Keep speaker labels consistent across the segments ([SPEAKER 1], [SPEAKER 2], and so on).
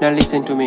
[SPEAKER 1] Now listen to me.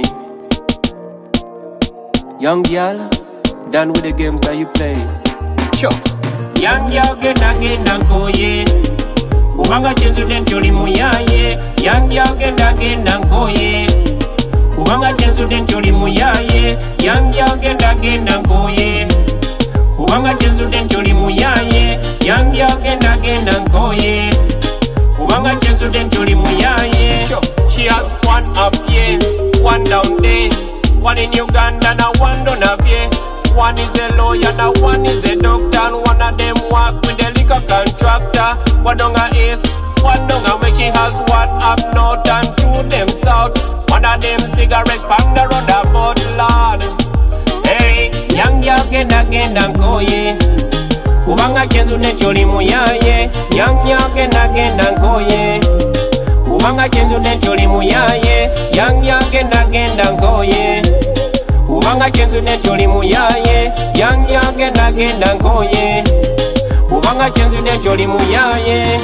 [SPEAKER 1] Young girl, done with the games that you play. Sure.
[SPEAKER 2] Young girl genda nkoye kubanga kyenzude nti oli muyaye. Young girl genda nkoye kubanga kyenzude nti oli muyaye. Young girl genda nkoye kubanga kyenzude nti oli muyaye. Young girl genda nkoye kubanga kyenzude nti oli muyaye. She has one up here, one down there, one in Uganda na one down up here. One is a lawyer, now one is a doctor, and one of them work with the liquor contractor. One on her east, one on her west. She has one up north and two them south. One of them cigarettes pang around the bottle, Lord. Hey, young girl genda nkoye kubanga kyenzude nti oli muyaye. Young girl genda nkoye kubanga kyenzude nti oli muyaye. Young girl genda nkoye kubanga kyenzude nti oli muyaye. Young girl genda nkoye kubanga kyenzude nti oli muyaye.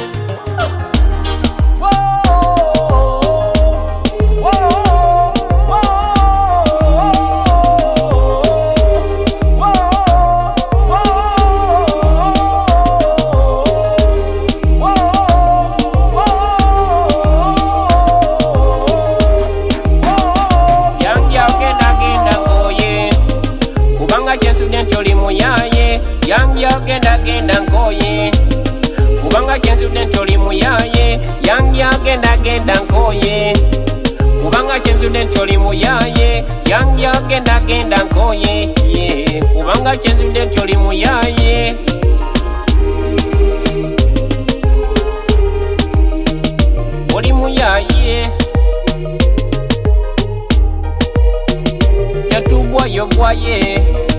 [SPEAKER 2] Young girl genda nkoye kubanga kyenzude nti oli muyaye. Young girl genda nkoye kubanga kyenzude nti oli muyaye. Young girl genda nkoye kubanga kyenzude nti oli muyaye. Oli muyaye tetubwayo bwaye.